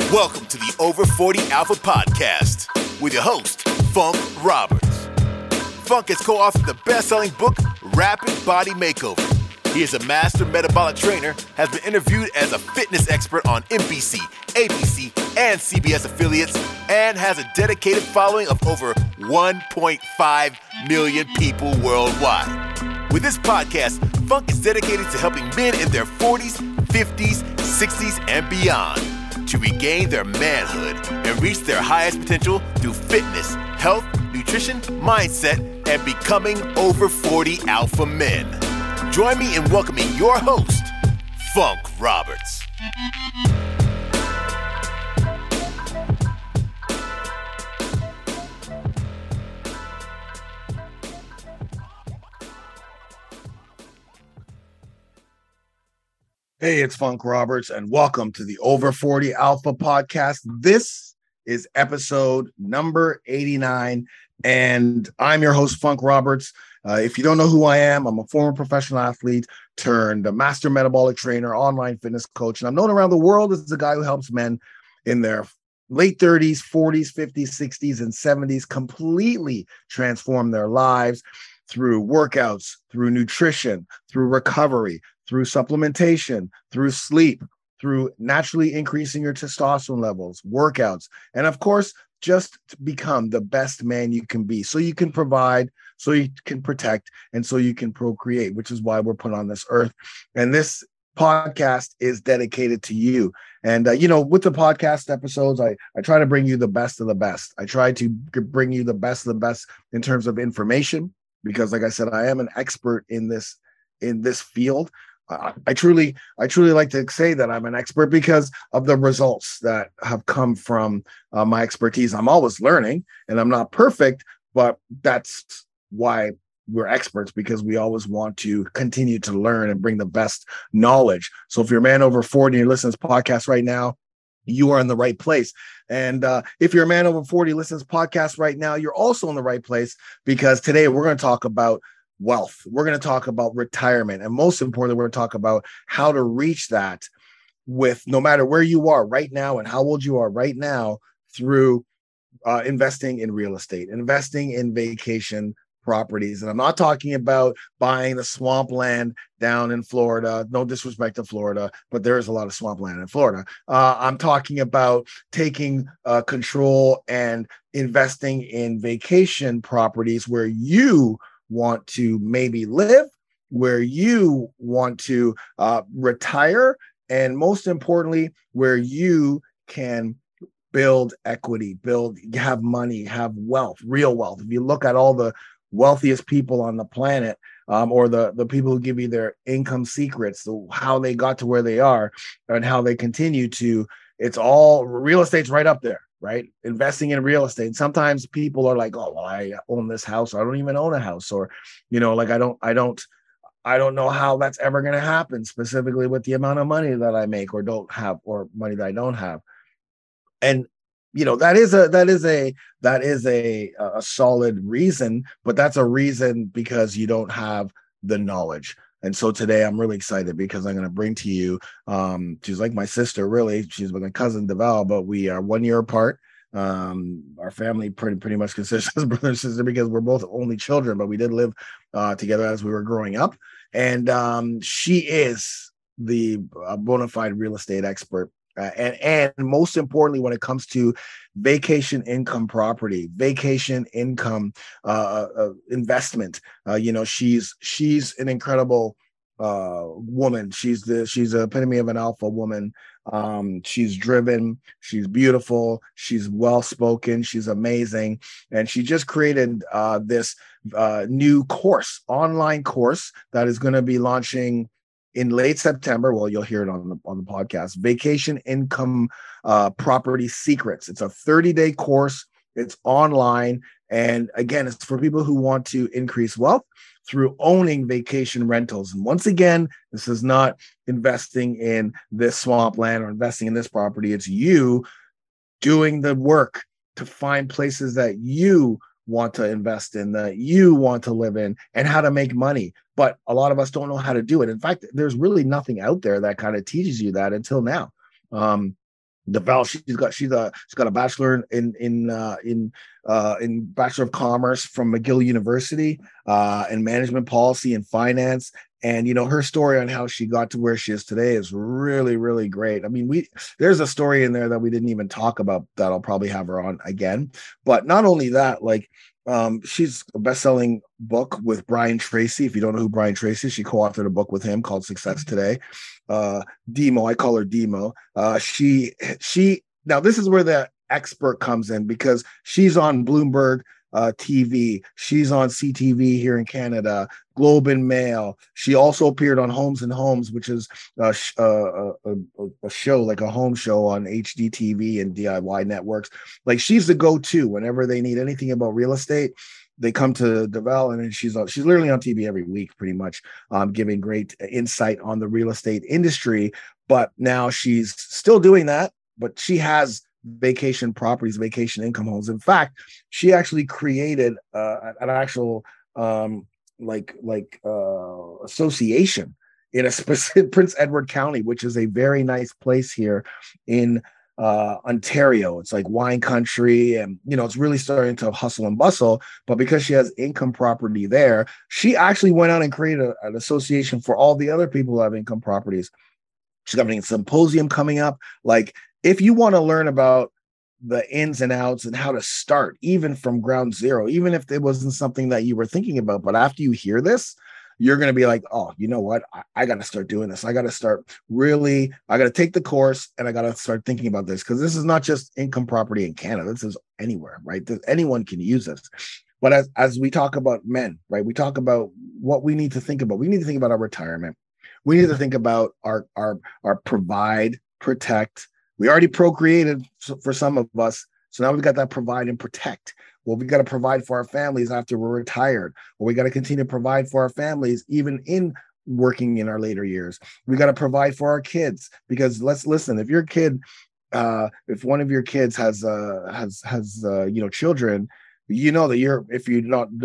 Welcome to the Over 40 Alpha Podcast with your host, Funk Roberts. Funk has co-authored the best-selling book, Rapid Body Makeover. He is a master metabolic trainer, has been interviewed as a fitness expert on NBC, ABC, and CBS affiliates, and has a dedicated following of over 1.5 million people worldwide. With this podcast, Funk is dedicated to helping men in their 40s, 50s, 60s, and beyond to regain their manhood and reach their highest potential through fitness, health, nutrition, mindset, and becoming over 40 alpha men. Join me in welcoming your host, Funk Roberts. Hey, it's Funk Roberts, and welcome to the Over 40 Alpha Podcast. This is episode number 89, and I'm your host, Funk Roberts. If you don't know who I am, I'm a former professional athlete turned a master metabolic trainer, online fitness coach, and I'm known around the world as the guy who helps men in their late 30s, 40s, 50s, 60s, and 70s completely transform their lives through workouts, through nutrition, through recovery, through supplementation, through sleep, through naturally increasing your testosterone levels, workouts, and of course, just to become the best man you can be so you can provide, so you can protect, and so you can procreate, which is why we're put on this earth. And this podcast is dedicated to you. And, with the podcast episodes, I try to bring you the best of the best. I try to bring you the best of the best in terms of information, because like I said, I am an expert in this field. I truly like to say that I'm an expert because of the results that have come from my expertise. I'm always learning and I'm not perfect, but that's why we're experts, because we always want to continue to learn and bring the best knowledge. So if you're a man over 40 and you're listening to this podcast right now, you are in the right place. And if you're a man over 40 listening to this podcast right now, you're also in the right place, because today we're going to talk about wealth. We're going to talk about retirement. And most importantly, we're going to talk about how to reach that with no matter where you are right now and how old you are right now through investing in real estate, investing in vacation properties. And I'm not talking about buying the swampland down in Florida. No disrespect to Florida, but there is a lot of swampland in Florida. I'm talking about taking control and investing in vacation properties where you want to maybe live, where you want to retire, and most importantly, where you can build equity, have money, have wealth, real wealth. If you look at all the wealthiest people on the planet, or the people who give you their income secrets, how they got to where they are and how they continue to, it's all real estate's right up there. Right? Investing in real estate. Sometimes people are like, oh, well, I own this house. I don't even own a house. Or, like I don't know how that's ever going to happen, specifically with the amount of money that I make or don't have, or money that I don't have. And, that is a solid reason, but that's a reason because you don't have the knowledge. And so today I'm really excited because I'm going to bring to you, she's like my sister, really. She's my cousin Deval, but we are 1 year apart. Our family pretty much consists of brother and sister because we're both only children, but we did live together as we were growing up. And she is the bona fide real estate expert. And most importantly, when it comes to vacation income property, vacation income investment, she's an incredible woman. She's the epitome of an alpha woman. She's driven, she's beautiful, she's well-spoken, she's amazing. And she just created this new online course that is going to be launching in late September. Well, you'll hear it on the podcast. Vacation Income Property Secrets. It's a 30-day course. It's online. And again, it's for people who want to increase wealth through owning vacation rentals. And once again, this is not investing in this swampland or investing in this property. It's you doing the work to find places that you want to invest in, that you want to live in, and how to make money. But a lot of us don't know how to do it. In fact, there's really nothing out there that kind of teaches you that until now. Devel, she's got a bachelor in Bachelor of Commerce from McGill University, in management policy and finance. And her story on how she got to where she is today is really, really great. I mean, there's a story in there that we didn't even talk about that I'll probably have her on again. But not only that, like, she's a best-selling book with Brian Tracy. If you don't know who Brian Tracy is, she co-authored a book with him called Success Today. Demo, I call her Demo. She now this is where the expert comes in, because she's on Bloomberg TV. She's on CTV here in Canada, Globe and Mail. She also appeared on Homes and Homes, which is a show, like a home show on HDTV and DIY networks. Like, she's the go-to whenever they need anything about real estate. They come to Devel, and she's literally on TV every week, pretty much, giving great insight on the real estate industry. But now she's still doing that, but she has vacation properties, vacation income homes. In fact, she actually created an actual association in a specific Prince Edward County, which is a very nice place here in Ontario. It's like wine country, and it's really starting to hustle and bustle. But because she has income property there, she actually went out and created an association for all the other people who have income properties. She's having a symposium coming up. Like, if you want to learn about the ins and outs and how to start, even from ground zero, even if it wasn't something that you were thinking about, but after you hear this, you're going to be like, oh, you know what? I got to start doing this. I got to take the course, and I got to start thinking about this, because this is not just income property in Canada. This is anywhere, right? Anyone can use this. But as we talk about men, right, we talk about what we need to think about. We need to think about our retirement. We need to think about our provide, protect. We already procreated for some of us. So now we've got that provide and protect. Well, we got to provide for our families after we're retired, or we got to continue to provide for our families even in working in our later years. We got to provide for our kids, because let's listen. If your kid, if one of your kids has children, that if you're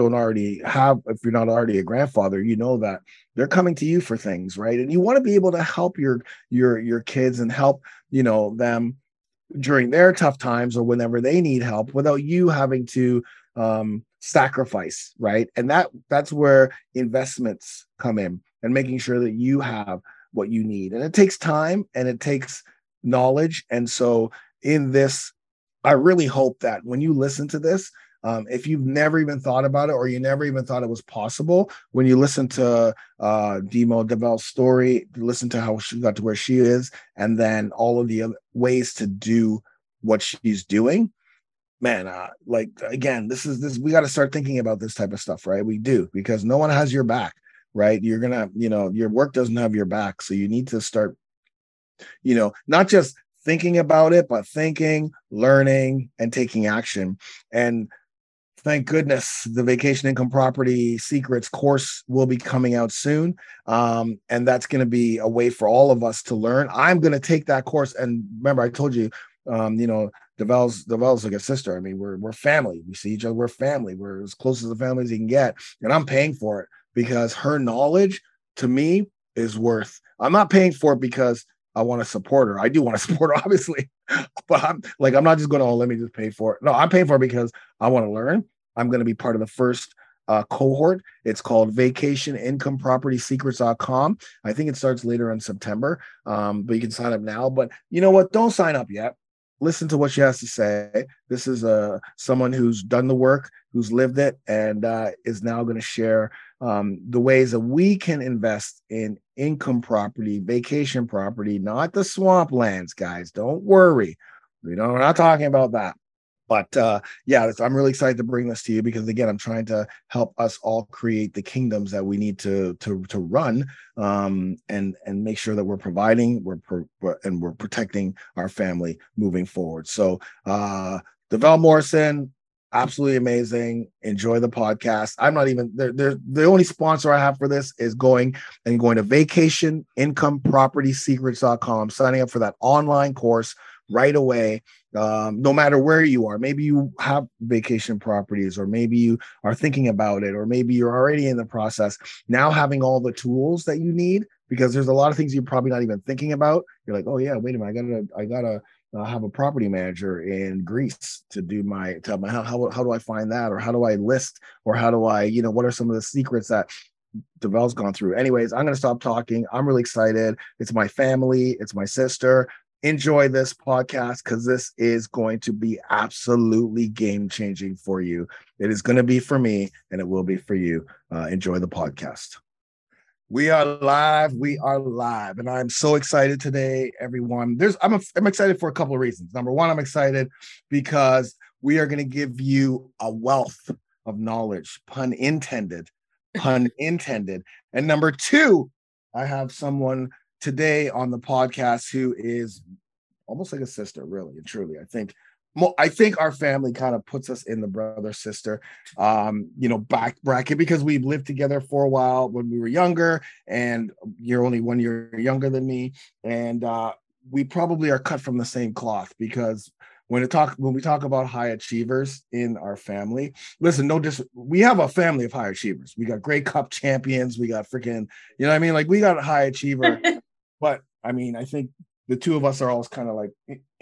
not already a grandfather, that they're coming to you for things, right? And you want to be able to help your kids and help them during their tough times or whenever they need help, without you having to sacrifice, right? And that's where investments come in, and making sure that you have what you need. And it takes time and it takes knowledge. And so in this, I really hope that when you listen to this, if you've never even thought about it, or you never even thought it was possible, when you listen to Demo Devel's story, listen to how she got to where she is, and then all of the other ways to do what she's doing, man, again, we got to start thinking about this type of stuff, right? We do, because no one has your back, right? You're gonna, your work doesn't have your back. So you need to start, not just thinking about it, but thinking, learning, and taking action. And thank goodness the Vacation Income Property Secrets course will be coming out soon. And that's going to be a way for all of us to learn. I'm going to take that course. And remember, I told you, Devel's like a sister. I mean, we're family. We see each other. We're family. We're as close as a family as you can get. And I'm paying for it, because her knowledge to me is worth. I'm not paying for it because I want to support her. I do want to support her, obviously. But I'm not just going to, let me just pay for it. No, I'm paying for it because I want to learn. I'm going to be part of the first cohort. It's called vacationincomepropertysecrets.com. I think it starts later in September, but you can sign up now. But you know what? Don't sign up yet. Listen to what she has to say. This is someone who's done the work, who's lived it, and is now going to share the ways that we can invest in income property, vacation property, not the swamplands, guys. Don't worry. We're not talking about that. But I'm really excited to bring this to you, because again, I'm trying to help us all create the kingdoms that we need to run, and make sure that we're providing, we're protecting our family moving forward. So Devel Morrison, absolutely amazing. Enjoy the podcast. I'm not even there. The only sponsor I have for this is going to vacationincomepropertysecrets.com, signing up for that online course right away. No matter where you are, maybe you have vacation properties, or maybe you are thinking about it, or maybe you're already in the process. Now having all the tools that you need, because there's a lot of things you're probably not even thinking about. You're like, oh yeah, wait a minute, I gotta have a property manager in Greece to do how do I find that, or how do I list, or how do I, what are some of the secrets that Devel's gone through. Anyways, I'm going to stop talking. I'm really excited. It's my family. It's my sister. Enjoy this podcast because this is going to be absolutely game changing for you. It is going to be for me and it will be for you. Enjoy the podcast. We are live. We are live. And I'm so excited today, everyone. I'm excited for a couple of reasons. Number one, I'm excited because we are going to give you a wealth of knowledge, pun intended. And number two, I have someone today on the podcast who is almost like a sister, really and truly. I think our family kind of puts us in the brother sister back bracket because we've lived together for a while when we were younger, and you're only 1 year younger than me, and we probably are cut from the same cloth because when we talk about high achievers in our family, listen, we have a family of high achievers. We got Grey Cup champions. We got freaking, like we got a high achiever. But I mean, I think the two of us are always kind of like,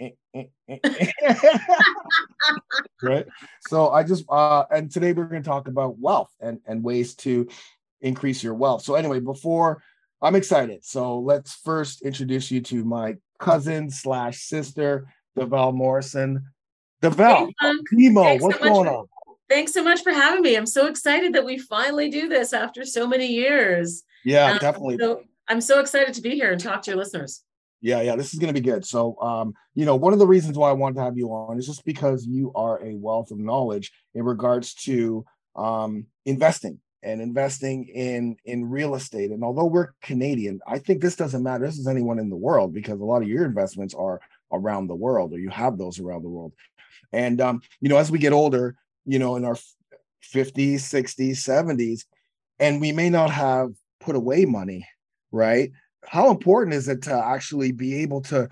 right? So and today we're going to talk about wealth and ways to increase your wealth. So anyway, I'm excited. So let's first introduce you to my cousin / sister, Devel Morrison. Devel, Timo, what's going on? Thanks so much for having me. I'm so excited that we finally do this after so many years. Yeah, definitely. So I'm so excited to be here and talk to your listeners. Yeah, this is going to be good. So, one of the reasons why I wanted to have you on is just because you are a wealth of knowledge in regards to investing in real estate. And although we're Canadian, I think this doesn't matter. This is anyone in the world because a lot of your investments are around the world, or you have those around the world. And, as we get older, in our 50s, 60s, 70s, and we may not have put away money, right? How important is it to actually be able to,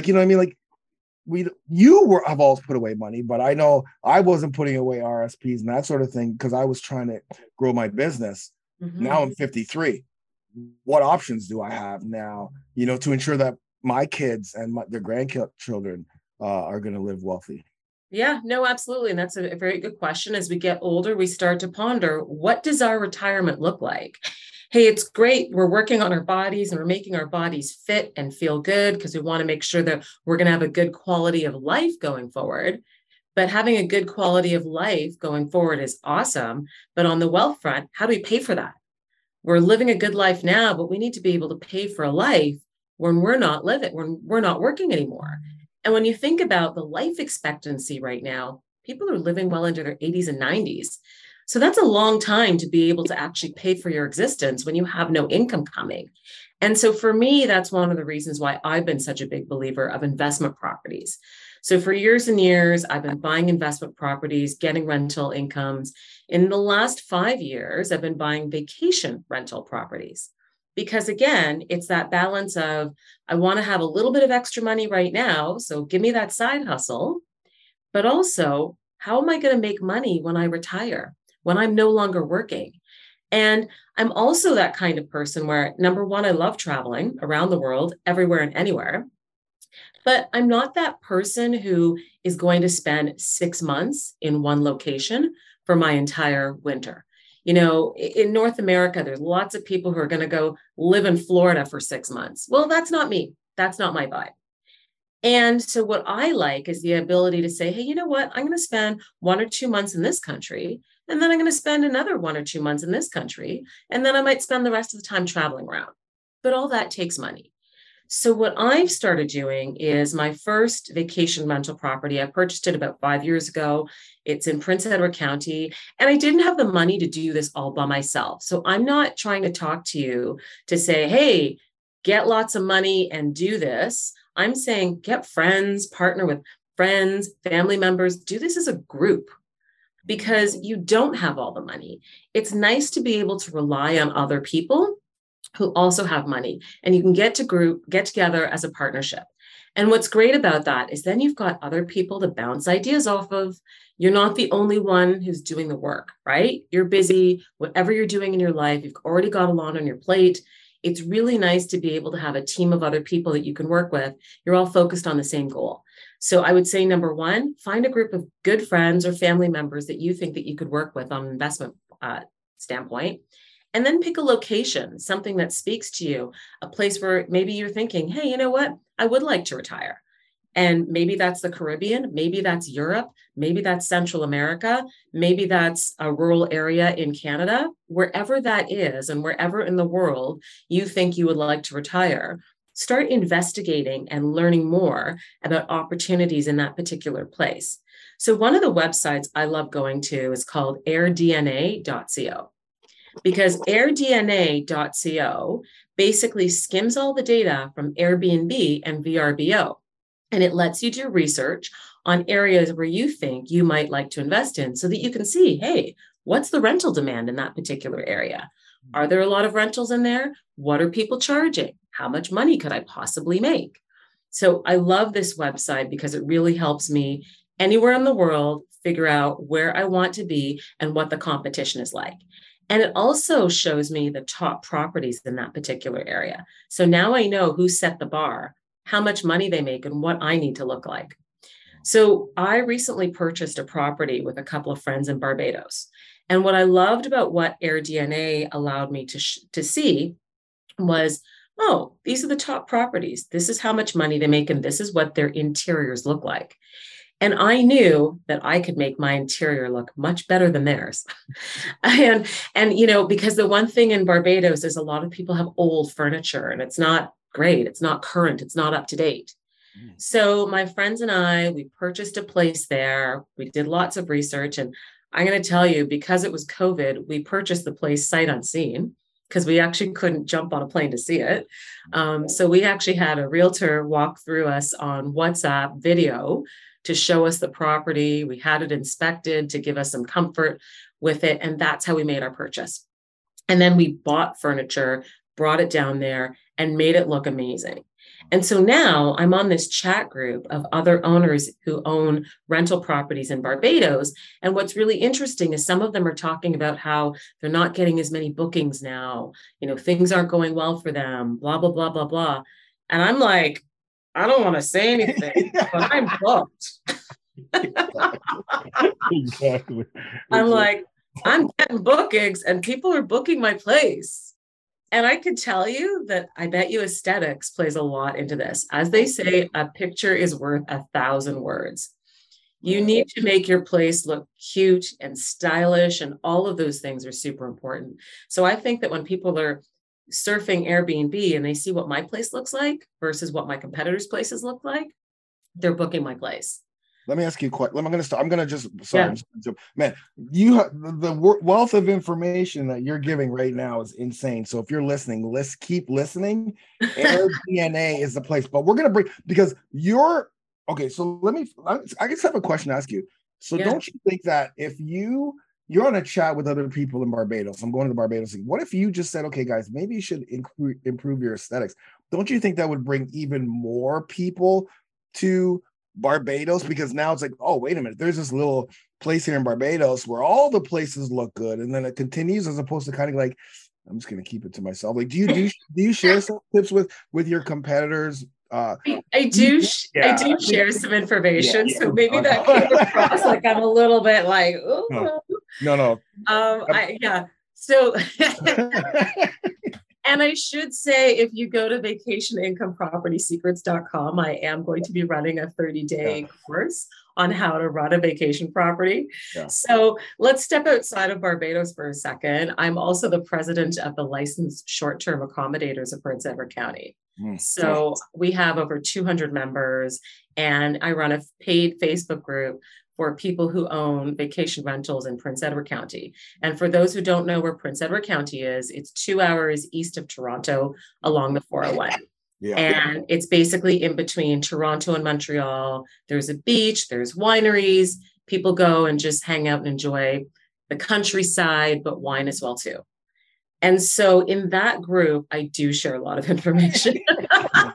have always put away money, but I know I wasn't putting away RSPs and that sort of thing because I was trying to grow my business. Mm-hmm. Now I'm 53. What options do I have now, to ensure that my kids and their grandchildren are going to live wealthy? Yeah, no, absolutely. And that's a very good question. As we get older, we start to ponder, what does our retirement look like? Hey, it's great. We're working on our bodies and we're making our bodies fit and feel good because we want to make sure that we're going to have a good quality of life going forward. But having a good quality of life going forward is awesome. But on the wealth front, how do we pay for that? We're living a good life now, but we need to be able to pay for a life when we're not working anymore. And when you think about the life expectancy right now, people are living well into their 80s and 90s. So that's a long time to be able to actually pay for your existence when you have no income coming. And so for me, that's one of the reasons why I've been such a big believer of investment properties. So for years and years, I've been buying investment properties, getting rental incomes. In the last 5 years, I've been buying vacation rental properties. Because again, it's that balance of, I want to have a little bit of extra money right now, so give me that side hustle. But also, how am I going to make money when I retire, when I'm no longer working? And I'm also that kind of person where, number one, I love traveling around the world, everywhere and anywhere. But I'm not that person who is going to spend 6 months in one location for my entire winter. In North America, there's lots of people who are going to go live in Florida for 6 months. Well, that's not me. That's not my vibe. And so what I like is the ability to say, hey, you know what? I'm going to spend 1 or 2 months in this country, and then I'm going to spend another 1 or 2 months in this country, and then I might spend the rest of the time traveling around. But all that takes money. So what I've started doing is my first vacation rental property. I purchased it about 5 years ago. It's in Prince Edward County. And I didn't have the money to do this all by myself. So I'm not trying to talk to you to say, hey, get lots of money and do this. I'm saying get friends, partner with friends, family members, do this as a group because you don't have all the money. It's nice to be able to rely on other people who also have money, and you can get together as a partnership. And what's great about that is then you've got other people to bounce ideas off of. You're not the only one who's doing the work, right? You're busy, whatever you're doing in your life, you've already got a lot on your plate. It's really nice to be able to have a team of other people that you can work with. You're all focused on the same goal. So I would say, number one, find a group of good friends or family members that you think that you could work with on an investment standpoint. And then pick a location, something that speaks to you, a place where maybe you're thinking, hey, you know what? I would like to retire. And maybe that's the Caribbean, maybe that's Europe, maybe that's Central America, maybe that's a rural area in Canada, wherever that is, and wherever in the world you think you would like to retire. Start investigating and learning more about opportunities in that particular place. So one of the websites I love going to is called airdna.co, because airdna.co basically skims all the data from Airbnb and VRBO. And it lets you do research on areas where you think you might like to invest in so that you can see, hey, what's the rental demand in that particular area? Are there a lot of rentals in there? What are people charging? How much money could I possibly make? So I love this website because it really helps me anywhere in the world figure out where I want to be and what the competition is like. And it also shows me the top properties in that particular area. So now I know who set the bar, how much money they make, and what I need to look like. So I recently purchased a property with a couple of friends in Barbados. And what I loved about what AirDNA allowed me to see was, oh, these are the top properties. This is how much money they make, and this is what their interiors look like. And I knew that I could make my interior look much better than theirs. and because the one thing in Barbados is a lot of people have old furniture and it's not great. It's not current. It's not up to date. So my friends and I, we purchased a place there. We did lots of research. And I'm going to tell you, because it was COVID, we purchased the place sight unseen because we actually couldn't jump on a plane to see it. So we actually had a realtor walk through us on WhatsApp video to show us the property. We had it inspected to give us some comfort with it. And that's how we made our purchase. And then we bought furniture, brought it down there, and made it look amazing. And so now I'm on this chat group of other owners who own rental properties in Barbados. And what's really interesting is some of them are talking about how they're not getting as many bookings now. Things aren't going well for them, blah, blah, blah, blah, blah. And I'm like, I don't want to say anything, but I'm booked. Exactly. I'm like, I'm getting bookings and people are booking my place. And I could tell you that I bet you aesthetics plays a lot into this. As they say, a picture is worth 1,000 words. You need to make your place look cute and stylish, and all of those things are super important. So I think that when people are surfing Airbnb and they see what my place looks like versus what my competitors' places look like, they're booking my place. Let me ask you a question. Man, the wealth of information that you're giving right now is insane. So if you're listening, let's keep listening. AirDNA is the place, but we're going to because okay. So I just have a question to ask you. So don't you think that if you're on a chat with other people in Barbados, I'm going to Barbados. What if you just said, okay, guys, maybe you should improve your aesthetics? Don't you think that would bring even more people to Barbados? Because now it's like, oh, wait a minute, there's this little place here in Barbados where all the places look good, and then it continues, as opposed to kind of like, I'm just going to keep it to myself. Like, do you share some tips with your competitors? I do share some information, so maybe that came across like I'm a little bit like, ooh. No. So and I should say, if you go to vacationincomepropertysecrets.com, I am going to be running a 30-day course on how to run a vacation property. Yeah. So let's step outside of Barbados for a second. I'm also the president of the licensed short-term accommodators of Prince Edward County. So we have over 200 members, and I run a paid Facebook group for people who own vacation rentals in Prince Edward County. And for those who don't know where Prince Edward County is, it's 2 hours east of Toronto along the 401. And it's basically in between Toronto and Montreal. There's a beach, there's wineries. People go and just hang out and enjoy the countryside, but wine as well too. And so in that group, I do share a lot of information.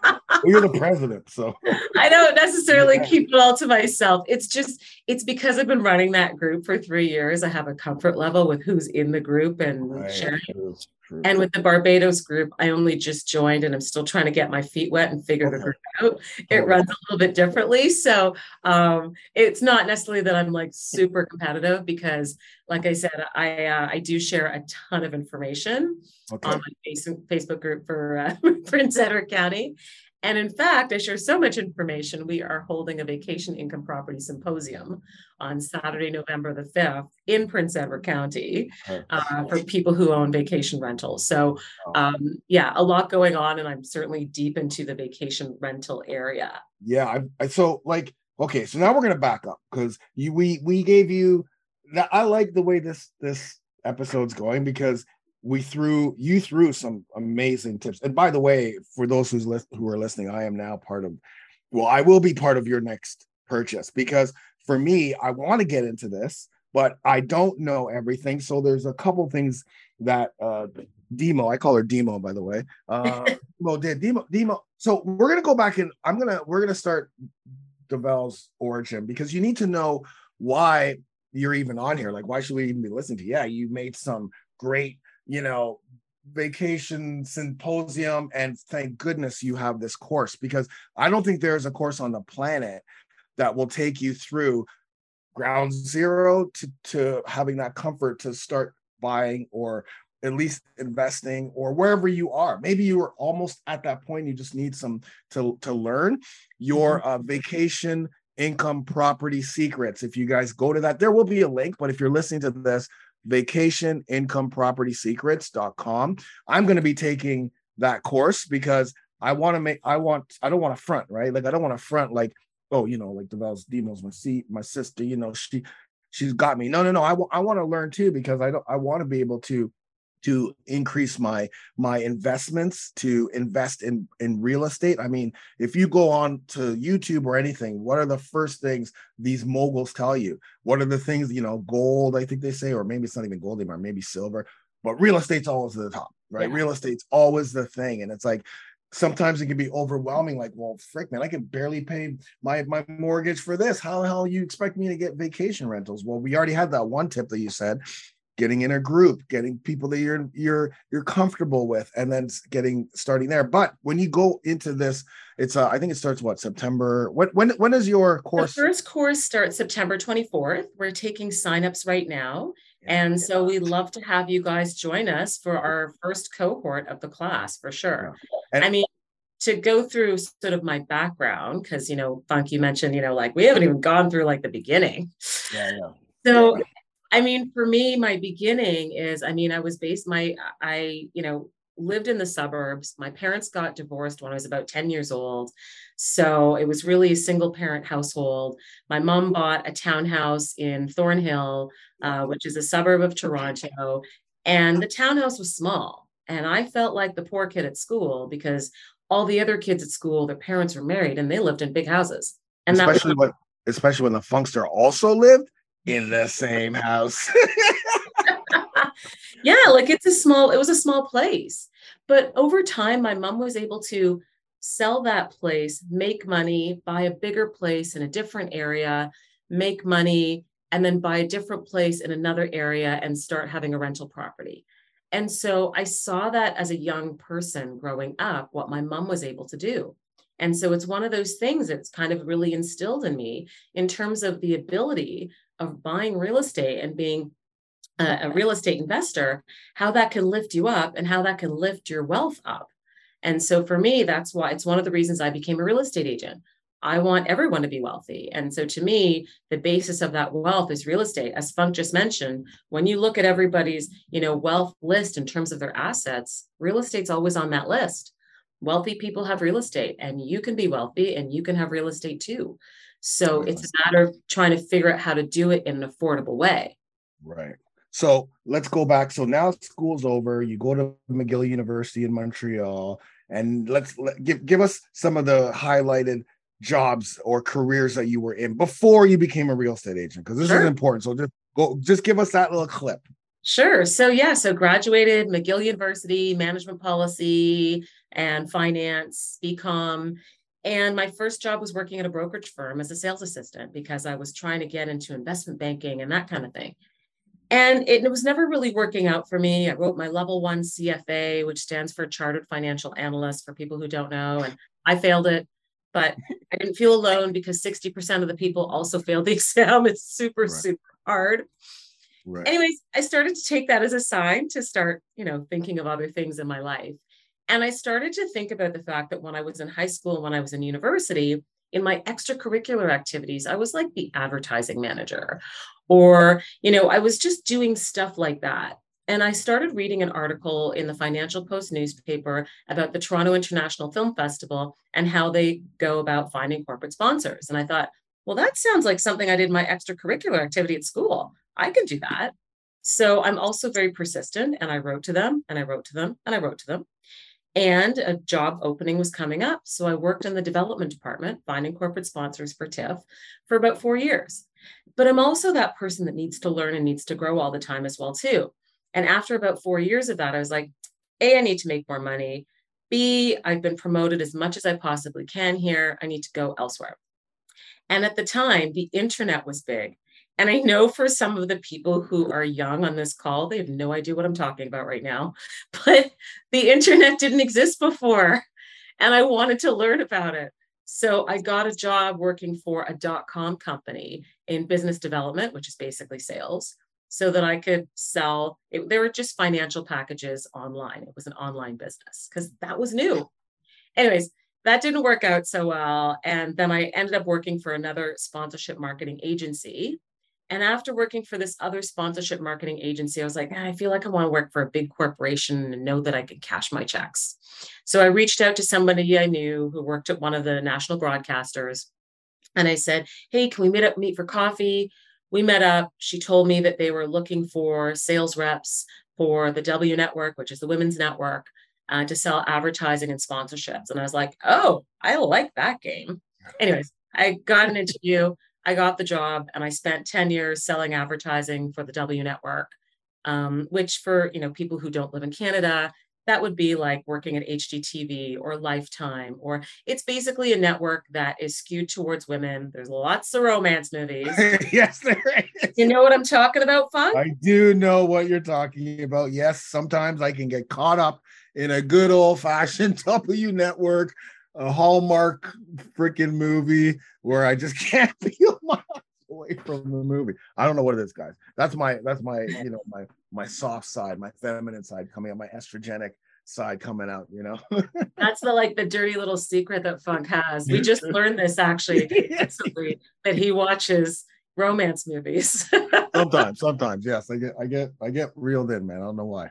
You're the president, so I don't necessarily keep it all to myself. It's because I've been running that group for 3 years. I have a comfort level with who's in the group and sharing. True. And with the Barbados group, I only just joined and I'm still trying to get my feet wet and figure the group out. It runs a little bit differently. So it's not necessarily that I'm like super competitive because, like I said, I do share a ton of information on my Facebook group for Prince Edward County. And in fact, I share so much information. We are holding a vacation income property symposium on Saturday, November the 5th in Prince Edward County for people who own vacation rentals. So yeah, a lot going on. And I'm certainly deep into the vacation rental area. Yeah. So now we're going to back up because we gave you that. I like the way this episode's going because you threw some amazing tips. And by the way, for those who are listening, I am now I will be part of your next purchase because for me, I want to get into this, but I don't know everything. So there's a couple things that Demo, I call her Demo, by the way. Demo. So we're gonna go back and we're gonna start Devel's origin because you need to know why you're even on here. Like, why should we even be listening to you? Yeah, you made some great vacation symposium, and thank goodness you have this course because I don't think there's a course on the planet that will take you through ground zero to having that comfort to start buying or at least investing or wherever you are. Maybe you are almost at that point, you just need some to learn your vacation income property secrets. If you guys go to that, there will be a link, but if you're listening to this, vacationincomepropertysecrets.com. I'm going to be taking that course because I don't want to front, right? Like, I don't want to front like, oh, like Devel's Demo's my sister, she's got me. No. I want to learn too, because I want to be able to increase my investments, to invest in real estate. I mean, if you go on to YouTube or anything, what are the first things these moguls tell you? What are the things, gold, I think they say, or maybe it's not even gold anymore, maybe silver, but real estate's always at the top, right? Yeah. Real estate's always the thing. And it's like, sometimes it can be overwhelming. Like, well, frick, man, I can barely pay my mortgage for this. How the hell you expect me to get vacation rentals? Well, we already had that one tip that you said, getting in a group, getting people that you're comfortable with, and then starting there. But when you go into this, it's I think it starts September. When is your course? The first course starts September 24th. We're taking signups right now. And so we'd love to have you guys join us for our first cohort of the class for sure. And I mean, to go through sort of my background, because, Funk, you mentioned, like we haven't even gone through like the beginning. Yeah. So, I mean, for me, my beginning is, I lived in the suburbs. My parents got divorced when I was about 10 years old. So it was really a single parent household. My mom bought a townhouse in Thornhill, which is a suburb of Toronto. And the townhouse was small. And I felt like the poor kid at school because all the other kids at school, their parents were married and they lived in big houses. And especially when the Funkster also lived in the same house. Yeah, like it was a small place. But over time, my mom was able to sell that place, make money, buy a bigger place in a different area, make money, and then buy a different place in another area and start having a rental property. And so I saw that as a young person growing up, what my mom was able to do. And so it's one of those things that's kind of really instilled in me in terms of the ability of buying real estate and being a real estate investor, how that can lift you up and how that can lift your wealth up. And so for me, that's why it's one of the reasons I became a real estate agent. I want everyone to be wealthy. And so to me, the basis of that wealth is real estate. As Funk just mentioned, when you look at everybody's, wealth list in terms of their assets, real estate's always on that list. Wealthy people have real estate, and you can be wealthy and you can have real estate too. So it's a matter of trying to figure out how to do it in an affordable way. Right. So let's go back. So now school's over. You go to McGill University in Montreal, and give us some of the highlighted jobs or careers that you were in before you became a real estate agent, because this is important. So just give us that little clip. Sure. So graduated McGill University, management policy, and finance, BCom. And my first job was working at a brokerage firm as a sales assistant because I was trying to get into investment banking and that kind of thing. And it was never really working out for me. I wrote my level 1 CFA, which stands for Chartered Financial Analyst for people who don't know. And I failed it, but I didn't feel alone because 60% of the people also failed the exam. It's super, super hard. Right. Anyways, I started to take that as a sign to start, thinking of other things in my life. And I started to think about the fact that when I was in high school, when I was in university, in my extracurricular activities, I was like the advertising manager, or, I was just doing stuff like that. And I started reading an article in the Financial Post newspaper about the Toronto International Film Festival and how they go about finding corporate sponsors. And I thought, well, that sounds like something I did in my extracurricular activity at school. I can do that. So I'm also very persistent, and I wrote to them and I wrote to them and I wrote to them. And a job opening was coming up. So I worked in the development department, finding corporate sponsors for TIFF for about 4 years. But I'm also that person that needs to learn and needs to grow all the time as well, too. And after about 4 years of that, I was like, A, I need to make more money. B, I've been promoted as much as I possibly can here. I need to go elsewhere. And at the time, the internet was big. And I know for some of the people who are young on this call, they have no idea what I'm talking about right now, but the internet didn't exist before, and I wanted to learn about it. So I got a job working for a .com company in business development, which is basically sales, so that I could sell. They were just financial packages online. It was an online business because that was new. Anyways, that didn't work out so well. And then I ended up working for another sponsorship marketing agency. And after working for this other sponsorship marketing agency, I was like, I feel like I want to work for a big corporation and know that I can cash my checks. So I reached out to somebody I knew who worked at one of the national broadcasters. And I said, hey, can we meet for coffee? We met up. She told me that they were looking for sales reps for the W Network, which is the women's network, to sell advertising and sponsorships. And I was like, oh, I like that game. Anyways, I got an interview. I got the job, and I spent 10 years selling advertising for the W Network, which for people who don't live in Canada, that would be like working at HGTV or Lifetime, or it's basically a network that is skewed towards women. There's lots of romance movies. Yes, there is. You know what I'm talking about, Funk? I do know what you're talking about. Yes, sometimes I can get caught up in a good old-fashioned W Network, a Hallmark freaking movie where I just can't feel my eyes away from the movie. I don't know what it is, guys. That's my my soft side, my feminine side coming out, my estrogenic side coming out, That's the dirty little secret that Funk has. We just learned this actually recently, that he watches romance movies. Sometimes, yes. I get reeled in, man. I don't know why.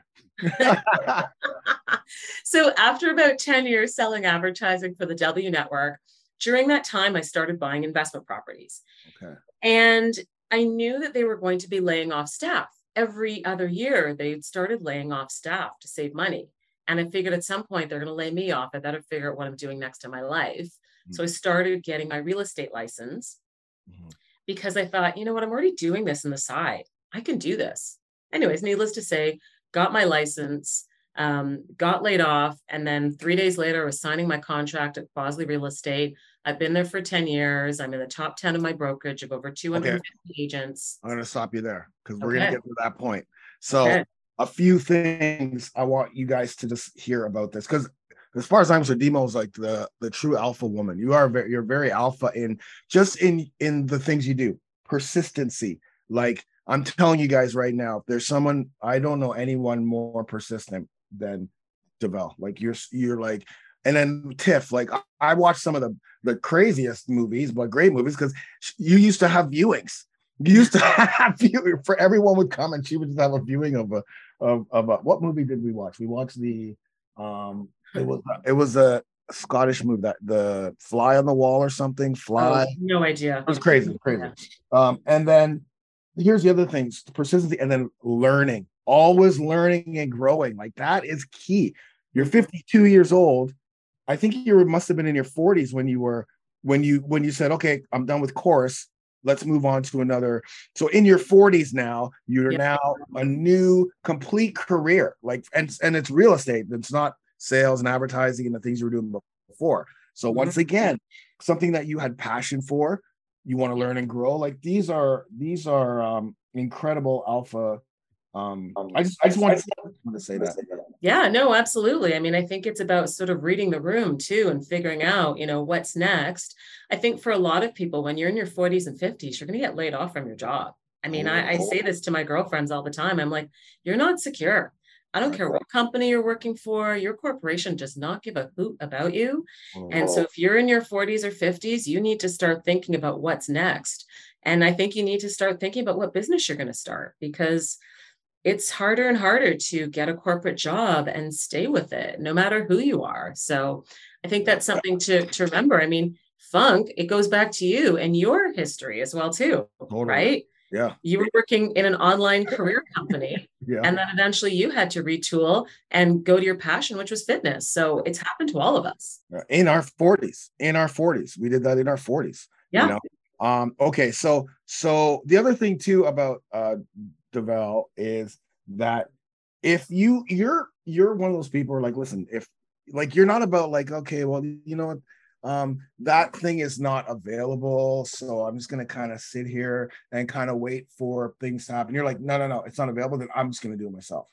So after about 10 years selling advertising for the W Network, during that time, I started buying investment properties. Okay. And I knew that they were going to be laying off staff. Every other year, they started laying off staff to save money. And I figured at some point they're going to lay me off. I better figure out what I'm doing next in my life. Mm-hmm. So I started getting my real estate license because I thought, you know what, I'm already doing this on the side. I can do this. Anyways, needless to say, got my license, got laid off. And then 3 days later, I was signing my contract at Bosley Real Estate. I've been there for 10 years. I'm in the top 10 of my brokerage of over 250 agents. I'm going to stop you there because we're going to get to that point. So a few things I want you guys to just hear about this, because as far as I'm concerned, Demo is like the true alpha woman. You're very alpha in the things you do. Persistency. Like I'm telling you guys right now, if there's someone, I don't know anyone more persistent than Devel. Like you're like, and then Tiff, like I watched some of the craziest movies, but great movies, because you used to have viewings. You used to have viewing for everyone would come, and she would just have a viewing of a what movie did we watch? We watched the it was a Scottish movie, that the Fly on the Wall or something. Fly. Oh, no idea. It was crazy. Yeah. And then here's the other things: persistency, and then learning. Always learning and growing. Like that is key. You're 52 years old. I think you must have been in your 40s when you said, okay, I'm done with course. Let's move on to another. So in your 40s now, you're now a new complete career. Like, and it's real estate. It's not sales and advertising and the things you were doing before. So once again, something that you had passion for, you want to learn and grow. Like these are incredible alpha. I just wanted to say that. Yeah, no, absolutely. I mean, I think it's about sort of reading the room too and figuring out, what's next. I think for a lot of people, when you're in your 40s and 50s, you're going to get laid off from your job. I mean, I say this to my girlfriends all the time. I'm like, you're not secure. I don't care what company you're working for. Your corporation does not give a hoot about you. And so if you're in your 40s or 50s, you need to start thinking about what's next. And I think you need to start thinking about what business you're going to start, because it's harder and harder to get a corporate job and stay with it, no matter who you are. So I think that's something to remember. I mean, Funk, it goes back to you and your history as well, too, right? Yeah. You were working in an online career company, and then eventually you had to retool and go to your passion, which was fitness. So it's happened to all of us. In our 40s. We did that in our 40s. Yeah. Okay. So the other thing too about Devel is that if you're one of those people who are like, listen, if like you're not about like, okay, well, you know what, that thing is not available, so I'm just going to kind of sit here and kind of wait for things to happen. You're like, no, it's not available, then I'm just going to do it myself.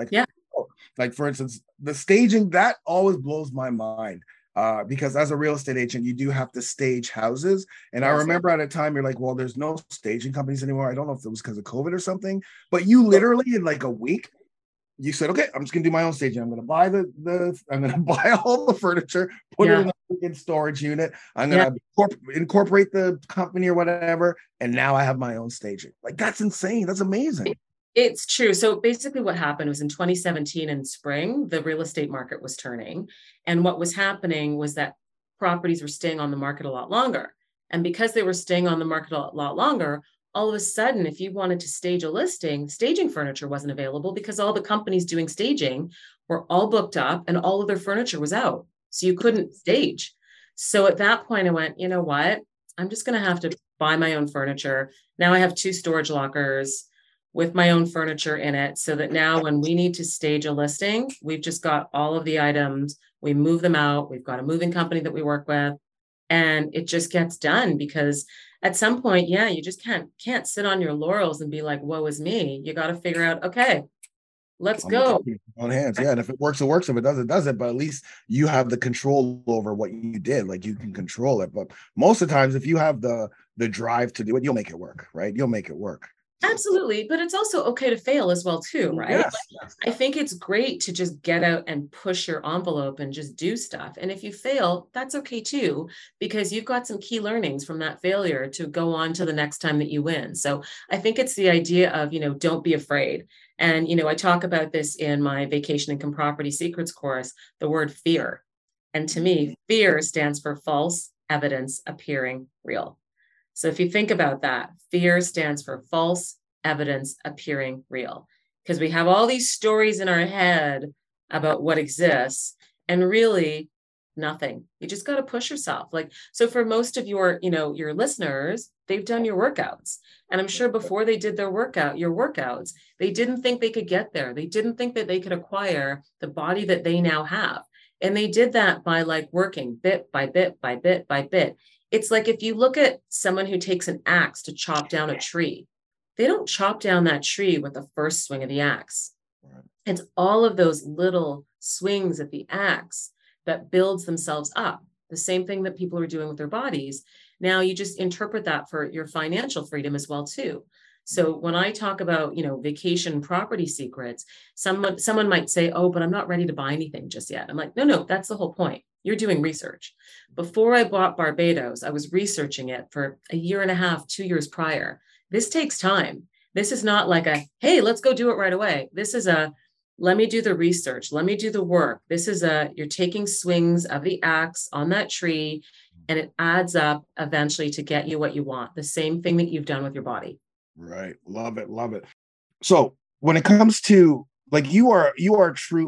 Like for instance, the staging, that always blows my mind, because as a real estate agent, you do have to stage houses. And I remember at a time you're like, well, there's no staging companies anymore. I don't know if it was because of COVID or something, but you literally in like a week, you said, okay, I'm just gonna do my own staging. I'm gonna buy I'm gonna buy all the furniture, put it in a storage unit. I'm gonna incorporate the company or whatever, and now I have my own staging. Like that's insane. That's amazing. It's true. So basically what happened was in 2017 in spring, the real estate market was turning. And what was happening was that properties were staying on the market a lot longer. And because they were staying on the market a lot longer, all of a sudden, if you wanted to stage a listing, staging furniture wasn't available because all the companies doing staging were all booked up and all of their furniture was out. So you couldn't stage. So at that point, I went, you know what? I'm just going to have to buy my own furniture. Now I have 2 storage lockers with my own furniture in it, so that now when we need to stage a listing, we've just got all of the items, we move them out, we've got a moving company that we work with, and it just gets done. Because at some point, you just can't sit on your laurels and be like, woe is me. You got to figure out, okay, let's go. On hands. Yeah. And if it works, it works. If it doesn't, it doesn't. But at least you have the control over what you did. Like you can control it. But most of the times, if you have the drive to do it, you'll make it work, right? You'll make it work. Absolutely. But it's also okay to fail as well, too, right? Yes. I think it's great to just get out and push your envelope and just do stuff. And if you fail, that's okay, too, because you've got some key learnings from that failure to go on to the next time that you win. So I think it's the idea of, don't be afraid. And, I talk about this in my Vacation Income Property Secrets course, the word fear. And to me, fear stands for false evidence appearing real. So if you think about that, fear stands for false evidence appearing real, because we have all these stories in our head about what exists and really nothing. You just got to push yourself. So for most of your listeners, they've done your workouts. And I'm sure before they did your workouts, they didn't think they could get there. They didn't think that they could acquire the body that they now have. And they did that by working bit by bit by bit by bit. It's like if you look at someone who takes an axe to chop down a tree, they don't chop down that tree with the first swing of the axe. Right. It's all of those little swings of the axe that builds themselves up. The same thing that people are doing with their bodies. Now you just interpret that for your financial freedom as well, too. So when I talk about, vacation property secrets, someone might say, oh, but I'm not ready to buy anything just yet. I'm like, no, that's the whole point. You're doing research. Before I bought Barbados, I was researching it for a year and a half, 2 years prior. This takes time. This is not like hey, let's go do it right away. This is let me do the research. Let me do the work. This is you're taking swings of the axe on that tree, and it adds up eventually to get you what you want. The same thing that you've done with your body. Right. Love it. Love it. So when it comes to you are a true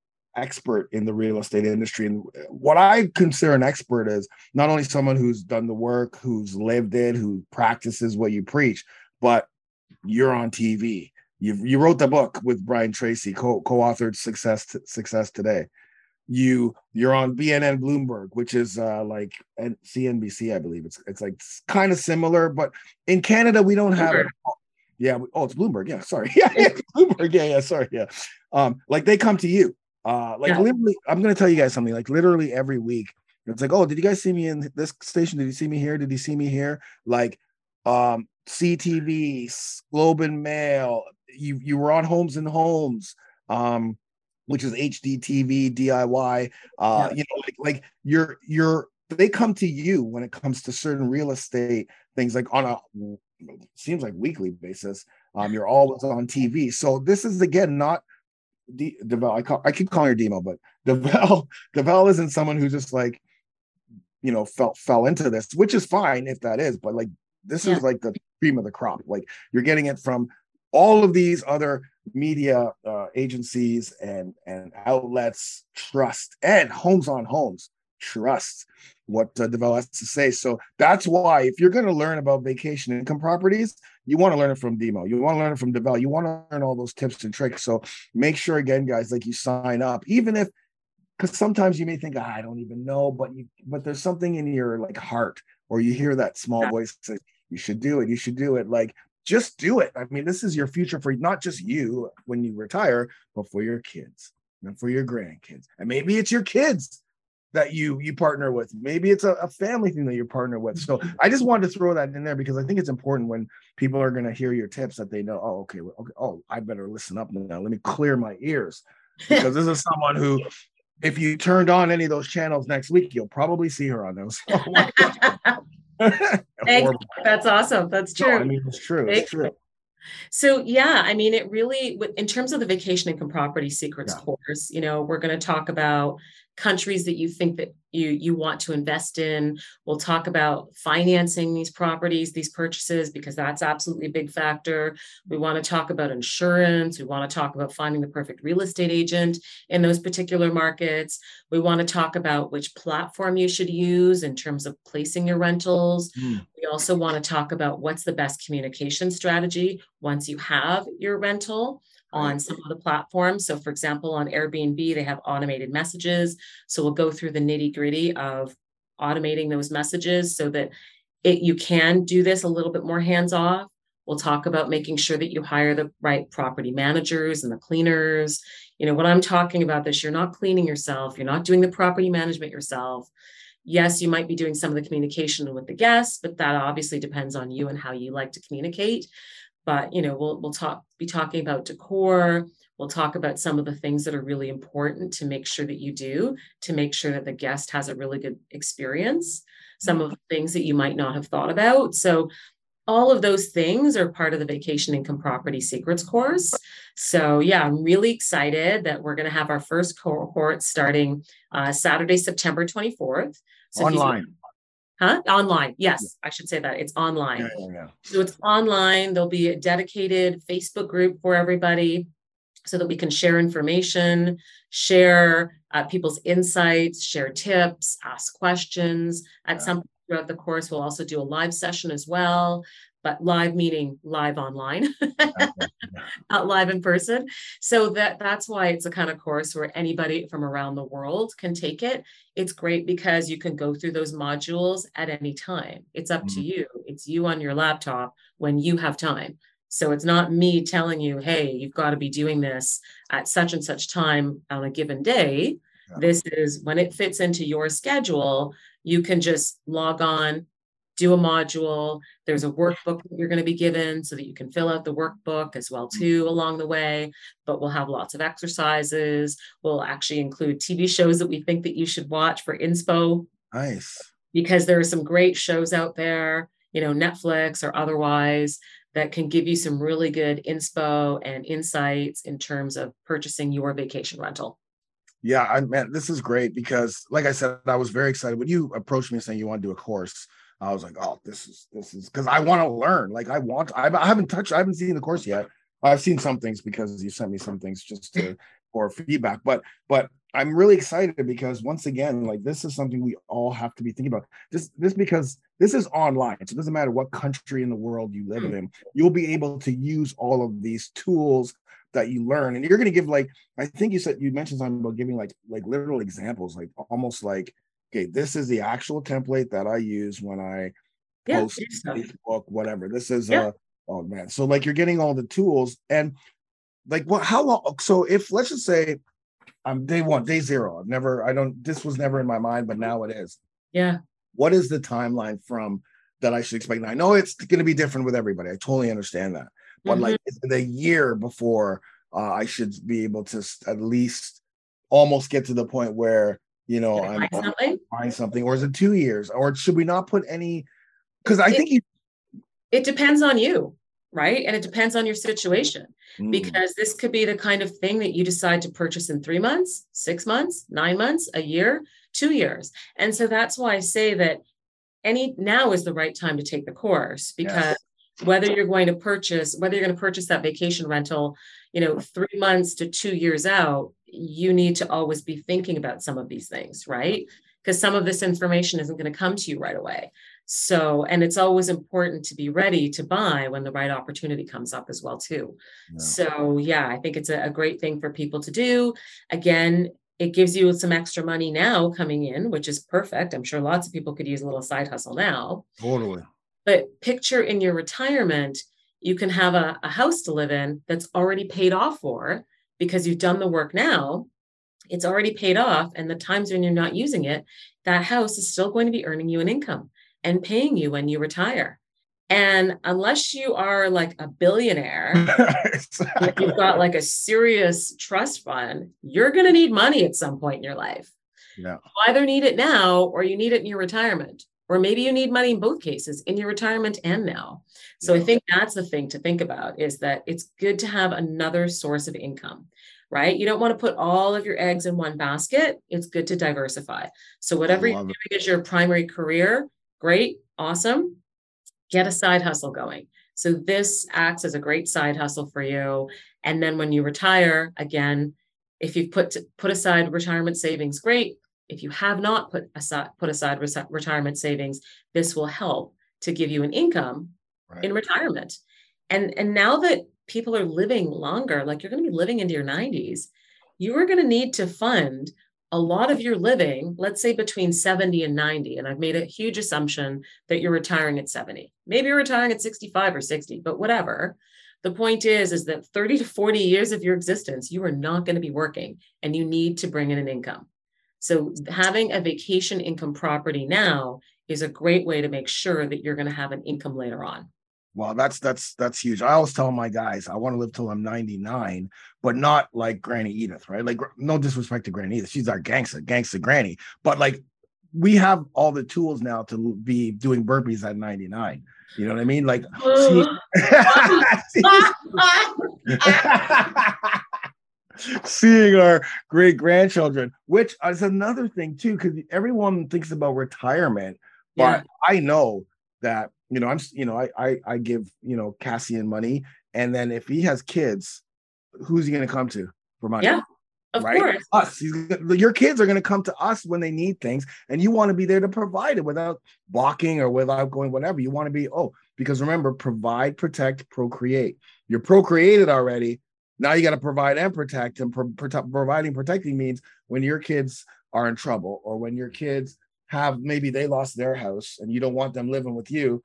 expert in the real estate industry. And what I consider an expert is not only someone who's done the work, who's lived it, who practices what you preach, but you're on TV. You wrote the book with Brian Tracy, co-authored Success Today. you're on BNN Bloomberg, which is like CNBC, I believe. It's like kind of similar, but in Canada we don't have it. Yeah. It's Bloomberg. Yeah. Sorry. Yeah. Bloomberg. Yeah. Sorry. Yeah. Like they come to you. Literally, I'm going to tell you guys something. Like literally every week, it's like, oh, did you guys see me in this station? Did you see me here? Did you see me here? Like, CTV, Globe and Mail. You were on Homes and Homes, which is HDTV, DIY. Like you're they come to you when it comes to certain real estate things, like on a seems like weekly basis. You're always on TV. So this is again not Devel. I keep calling her Demo, but Devel isn't someone who just like fell into this, which is fine if that is, but like this is like the cream of the crop. Like you're getting it from all of these other media agencies and outlets trust, and Homes on Homes trust what Devel has to say. So that's why if you're going to learn about vacation income properties, you want to learn it from Demo. You want to learn it from Devel. You want to learn all those tips and tricks. So make sure again, guys, like you sign up, even if, because sometimes you may think, I don't even know, but there's something in your like heart, or you hear that small voice say, you should do it. You should do it. Like, just do it. I mean, this is your future for not just you when you retire, but for your kids and for your grandkids. And maybe it's your kids that you partner with. Maybe it's a family thing that you partner with. So I just wanted to throw that in there because I think it's important when people are going to hear your tips that they know, okay. Oh, I better listen up now. Let me clear my ears, because this is someone who, if you turned on any of those channels next week, you'll probably see her on those. That's awesome. That's true. No, I mean, it's true. It's true. So yeah, I mean, it really, in terms of the Vacation Income Property Secrets course, we're going to talk about countries that you think that you want to invest in. We'll talk about financing these properties, these purchases, because that's absolutely a big factor. We want to talk about insurance. We want to talk about finding the perfect real estate agent in those particular markets. We want to talk about which platform you should use in terms of placing your rentals. We also want to talk about what's the best communication strategy once you have your rental on some of the platforms. So for example, on Airbnb, they have automated messages. So we'll go through the nitty-gritty of automating those messages so that you can do this a little bit more hands-off. We'll talk about making sure that you hire the right property managers and the cleaners. When I'm talking about this, you're not cleaning yourself. You're not doing the property management yourself. Yes, you might be doing some of the communication with the guests, but that obviously depends on you and how you like to communicate. But, we'll be talking about decor. We'll talk about some of the things that are really important to make sure that you do, to make sure that the guest has a really good experience, some of the things that you might not have thought about. So all of those things are part of the Vacation Income Property Secrets course. So yeah, I'm really excited that we're going to have our first cohort starting Saturday, September 24th. So online. Online. Yes, I should say that. It's online. Yeah. So it's online. There'll be a dedicated Facebook group for everybody so that we can share information, share people's insights, share tips, ask questions. At some point throughout the course, we'll also do a live session as well, but live meaning live online, not live in person. So that's why it's a kind of course where anybody from around the world can take it. It's great because you can go through those modules at any time. It's up to you. It's you on your laptop when you have time. So it's not me telling you, hey, you've got to be doing this at such and such time on a given day. Yeah. This is when it fits into your schedule. You can just log on, do a module. There's a workbook that you're going to be given so that you can fill out the workbook as well too along the way, but we'll have lots of exercises. We'll actually include TV shows that we think that you should watch for inspo. Nice. Because there are some great shows out there, Netflix or otherwise, that can give you some really good inspo and insights in terms of purchasing your vacation rental. Yeah, man, this is great because like I said, I was very excited when you approached me saying you want to do a course. I was like, oh, this is because I want to learn. Like I haven't seen the course yet. I've seen some things because you sent me some things just for feedback, but I'm really excited because once again, like this is something we all have to be thinking about. This because this is online. So it doesn't matter what country in the world you live in, you'll be able to use all of these tools, that you learn. And you're going to give, like, I think you mentioned something about giving like literal examples, like almost like, okay, this is the actual template that I use when I post Facebook, whatever. This is oh man. So like you're getting all the tools, and like how long? So if, let's just say I'm day one, day zero, this was never in my mind, but now it is. Yeah. What is the timeline from that I should expect? And I know it's going to be different with everybody. I totally understand that. But like the year before, I should be able to at least almost get to the point where, you know, I'm buying something. Or is it 2 years? Or should we not put any? Because I think it depends on you, right? And it depends on your situation, because this could be the kind of thing that you decide to purchase in 3 months, 6 months, 9 months, a year, 2 years. And so that's why I say that now is the right time to take the course, because whether you're going to purchase that vacation rental, 3 months to 2 years out, you need to always be thinking about some of these things, right? Because some of this information isn't going to come to you right away. So, and it's always important to be ready to buy when the right opportunity comes up as well, too. Yeah. So, I think it's a great thing for people to do. Again, it gives you some extra money now coming in, which is perfect. I'm sure lots of people could use a little side hustle now. Totally. But picture in your retirement, you can have a house to live in that's already paid off for, because you've done the work now. It's already paid off. And the times when you're not using it, that house is still going to be earning you an income and paying you when you retire. And unless you are like a billionaire, like you've got like a serious trust fund, you're going to need money at some point in your life. Yeah. You either need it now or you need it in your retirement. Or maybe you need money in both cases, in your retirement and now. So I think that's the thing to think about, is that it's good to have another source of income, right? You don't want to put all of your eggs in one basket. It's good to diversify. So whatever you're doing as your primary career, great, awesome. Get a side hustle going. So this acts as a great side hustle for you. And then when you retire, again, if you've put aside retirement savings, great. If you have not put aside retirement savings, this will help to give you an income in retirement. And now that people are living longer, like you're going to be living into your 90s, you are going to need to fund a lot of your living, let's say between 70 and 90. And I've made a huge assumption that you're retiring at 70. Maybe you're retiring at 65 or 60, but whatever. The point is that 30 to 40 years of your existence, you are not going to be working, and you need to bring in an income. So having a vacation income property now is a great way to make sure that you're going to have an income later on. Well, that's huge. I always tell my guys, I want to live till I'm 99, but not like Granny Edith, right? Like, no disrespect to Granny Edith. She's our gangsta granny. But like, we have all the tools now to be doing burpees at 99. You know what I mean? Like, seeing our great grandchildren, which is another thing too, because everyone thinks about retirement, but I know that, I give, Cassian money. And then if he has kids, who's he going to come to for money? Yeah, of course. Us. Your kids are going to come to us when they need things. And you want to be there to provide it without balking or without going whatever. You want to be, because remember, provide, protect, procreate. You're procreated already. Now you got to provide and protect, and protecting means when your kids are in trouble, or when your kids maybe they lost their house and you don't want them living with you,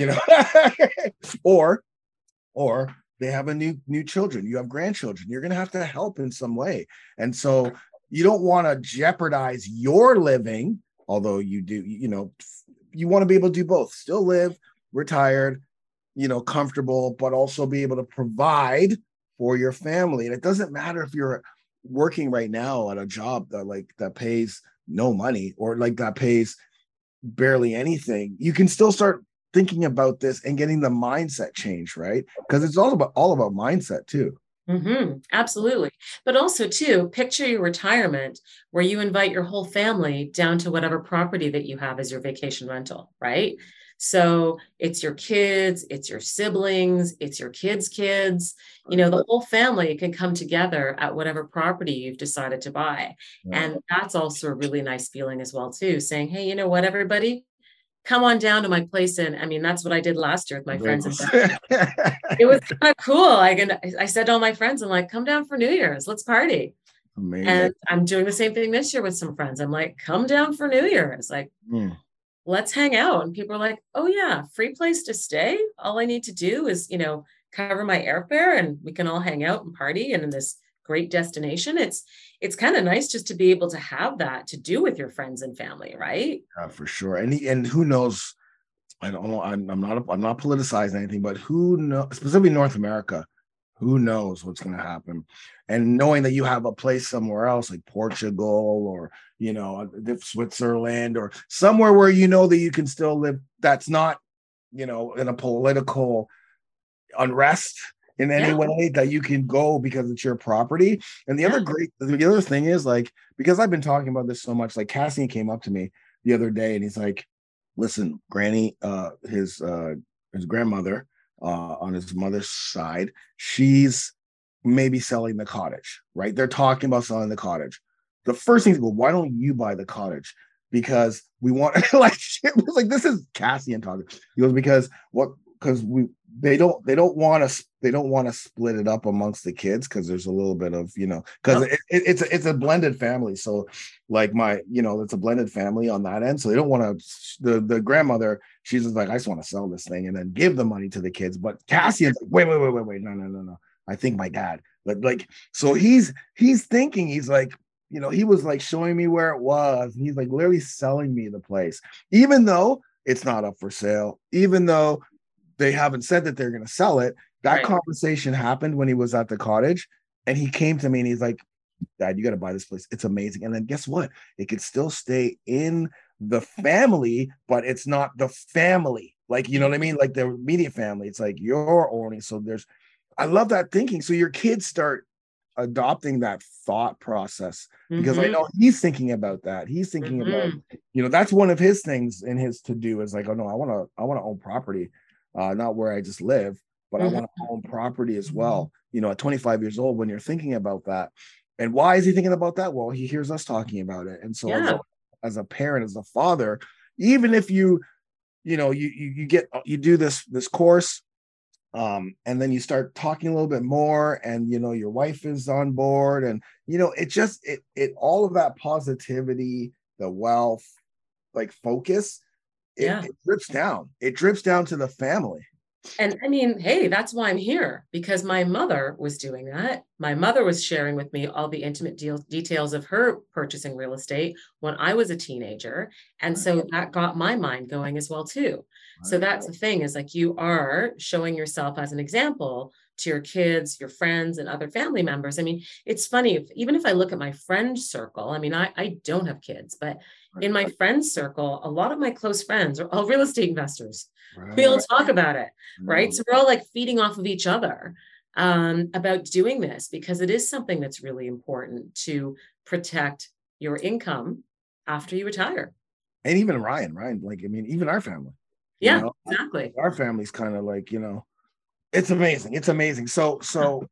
or they have a new children, you have grandchildren, you're going to have to help in some way. And so you don't want to jeopardize your living, although you do, you want to be able to do both, still live retired, comfortable, but also be able to provide for your family. And it doesn't matter if you're working right now at a job that pays no money, or like that pays barely anything. You can still start thinking about this and getting the mindset change, right? Because it's all about mindset too. Mm-hmm. Absolutely. But also too, picture your retirement where you invite your whole family down to whatever property that you have as your vacation rental, right? So it's your kids, it's your siblings, it's your kids' kids, the whole family can come together at whatever property you've decided to buy. Yeah. And that's also a really nice feeling as well too, saying, hey, you know what, everybody, come on down to my place. And I mean, that's what I did last year with my friends. And Bagels. it was kind of cool. I said to all my friends, I'm like, come down for New Year's, let's party. Amazing. And I'm doing the same thing this year with some friends. I'm like, come down for New Year's. Like, let's hang out. And people are like, oh yeah, free place to stay. All I need to do is, cover my airfare and we can all hang out and party. And in this great destination, it's kind of nice just to be able to have that to do with your friends and family. Right. For sure. And who knows, I don't know. I'm not politicizing anything, but who knows, specifically North America, who knows what's going to happen? And knowing that you have a place somewhere else like Portugal or, Switzerland or somewhere where that you can still live, that's not, in a political unrest in any way, that you can go because it's your property. And the other thing is, like, because I've been talking about this so much, like Cassian came up to me the other day and he's like, listen, Granny, his grandmother, on his mother's side, she's maybe selling the cottage, right? They're talking about selling the cottage. The first thing is, well, why don't you buy the cottage? Because we want, like, it was like, this is Cassian talking. He goes, because they don't want to split it up amongst the kids, because there's a little bit of, because it's a blended family. So like it's a blended family on that end. So they don't want to, the grandmother, she's just like, I just want to sell this thing and then give the money to the kids. But Cassian's like, wait, no. I think my dad, but like, so he's thinking, he's like, he was like showing me where it was. And he's like literally selling me the place, even though it's not up for sale, even though they haven't said that they're going to sell it. That conversation happened when he was at the cottage, and he came to me and he's like, Dad, you got to buy this place. It's amazing. And then guess what? It could still stay in the family, but it's not the family. Like, you know what I mean? Like the immediate family. It's like you're owning. So I love that thinking. So your kids start adopting that thought process, because I know he's thinking about that. He's thinking about, that's one of his things in his to do is like, oh no, I want to own property. Not where I just live, but I want to own property as well. At 25 years old, when you're thinking about that. And why is he thinking about that? Well, he hears us talking about it. And so as a parent, as a father, even if you do this course, and then you start talking a little bit more, and your wife is on board, and it all of that positivity, the wealth, like focus, it drips down to the family. And I mean, hey, that's why I'm here, because my mother was doing that. My mother was sharing with me all the intimate details of her purchasing real estate when I was a teenager. And so that got my mind going as well, too. So that's the thing, is like, you are showing yourself as an example to your kids, your friends, and other family members. I mean, it's funny, even if I look at my friend circle, I mean, I don't have kids, but in my friend circle, a lot of my close friends are all real estate investors. We all talk about it, right? So we're all like feeding off of each other about doing this, because it is something that's really important to protect your income after you retire. And even Ryan, like, I mean, even our family. Exactly. Our family's kind of like, it's amazing. It's amazing. So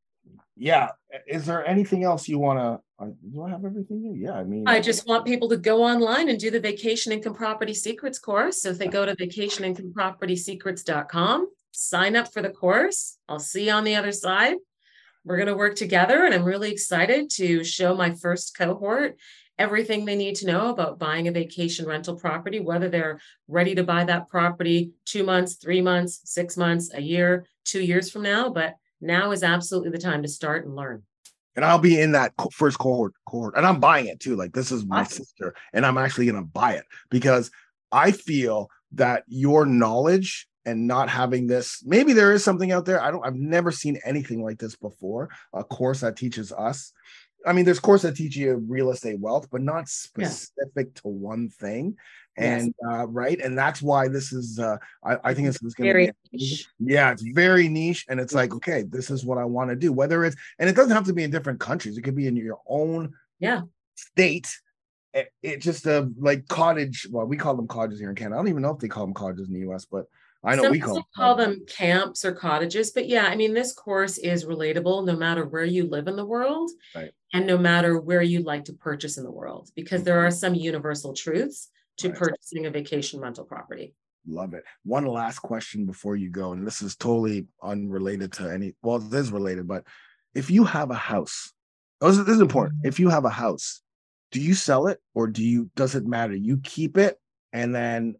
yeah. Is there anything else you want to, do I have everything here? Yeah. I mean, I just want people to go online and do the Vacation Income Property Secrets course. So if they go to vacationincomepropertysecrets.com, sign up for the course. I'll see you on the other side. We're going to work together, and I'm really excited to show my first cohort everything they need to know about buying a vacation rental property, whether they're ready to buy that property 2 months, 3 months, 6 months, a year, 2 years from now. But now is absolutely the time to start and learn. And I'll be in that first cohort, and I'm buying it too. Like, this is my sister, and I'm actually going to buy it, because I feel that your knowledge and not having this, maybe there is something out there. I've never seen anything like this before. A course that teaches us. I mean, there's courses that teach you real estate wealth, but not specific to one thing. And right. And that's why this is, I think this is going to be, it's very niche. And it's like, okay, this is what I want to do, whether it's, and it doesn't have to be in different countries. It could be in your own state. It just like cottage. Well, we call them cottages here in Canada. I don't even know if they call them cottages in the US, but I know we call them camps or cottages. But yeah, I mean, this course is relatable no matter where you live in the world. Right. And no matter where you like to purchase in the world, because there are some universal truths to purchasing a vacation rental property. Love it. One last question before you go, and this is totally unrelated to any, well, it is related, but if you have a house, this is important. If you have a house, do you sell it or does it matter? You keep it and then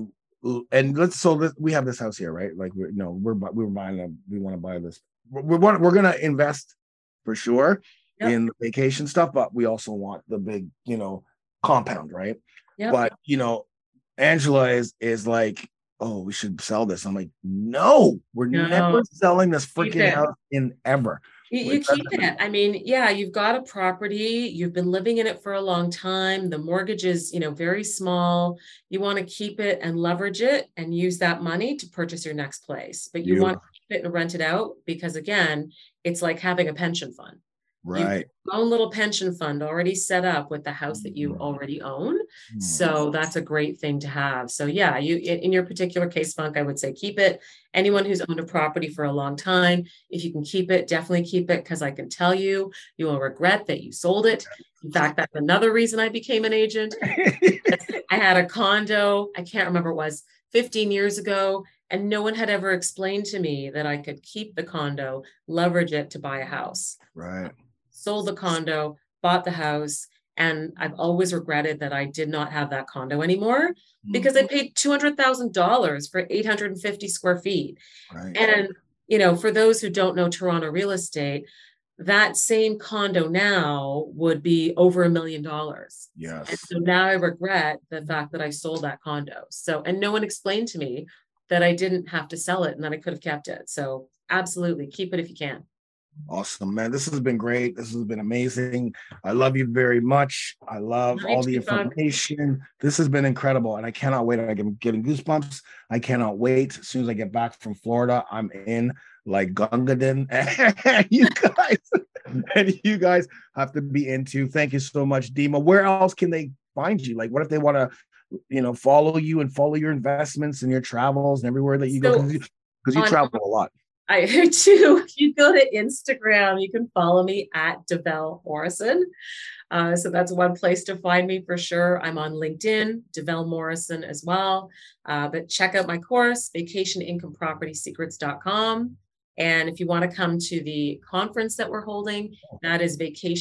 we have this house here, right? Like we want to buy this. We're going to invest for sure in the vacation stuff, but we also want the big, compound, right? Yep. But, Angela is like, oh, we should sell this. I'm like, no, we're never selling this freaking house in ever. You keep it. I mean, yeah, you've got a property, you've been living in it for a long time. The mortgage is, very small. You want to keep it and leverage it and use that money to purchase your next place. But you want to keep it and rent it out because, again, it's like having a pension fund. Right. Your own little pension fund already set up with the house that you already own. So that's a great thing to have. So yeah, in your particular case, Funk, I would say keep it. Anyone who's owned a property for a long time, if you can keep it, definitely keep it, because I can tell you will regret that you sold it. In fact, that's another reason I became an agent. I had a condo, I can't remember, it was 15 years ago, and no one had ever explained to me that I could keep the condo, leverage it to buy a house. Right. Sold the condo, bought the house, and I've always regretted that I did not have that condo anymore because I paid $200,000 for 850 square feet. Right. And, for those who don't know Toronto real estate, that same condo now would be over $1 million. Yes. And so now I regret the fact that I sold that condo. So, and no one explained to me that I didn't have to sell it and that I could have kept it. So absolutely keep it if you can. Awesome, man. This has been great. This has been amazing. I love you very much. I love all the information. This has been incredible. And I cannot wait. I'm getting goosebumps. I cannot wait. As soon as I get back from Florida, I'm in like Gungadin. And you guys have to be into. Thank you so much, Dima. Where else can they find you? Like, what if they want to, follow you and follow your investments and your travels and everywhere that you go? Because you travel a lot. I too. If you go to Instagram, you can follow me at Devel Morrison. So that's one place to find me for sure. I'm on LinkedIn, Devel Morrison as well. But check out my course, vacationincomepropertysecrets.com. And if you want to come to the conference that we're holding, that is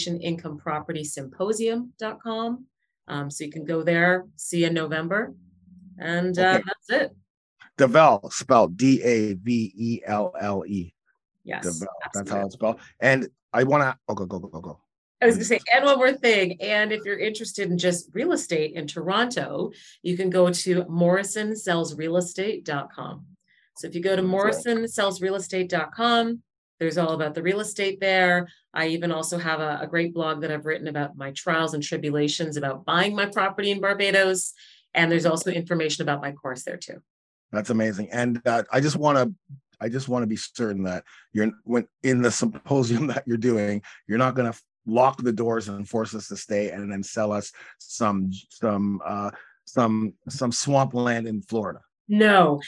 vacationincomepropertysymposium.com. So you can go there, see in November. And that's it. Devel, spelled Davelle. Yes, Devel. That's how it's spelled. And I want to go. I was going to say, and one more thing. And if you're interested in just real estate in Toronto, you can go to morrisonsellsrealestate.com. So if you go to morrisonsellsrealestate.com, there's all about the real estate there. I even also have a great blog that I've written about my trials and tribulations about buying my property in Barbados. And there's also information about my course there too. That's amazing. And I just want to be certain that when in the symposium that you're doing, you're not going to lock the doors and force us to stay and then sell us some swampland in Florida. No.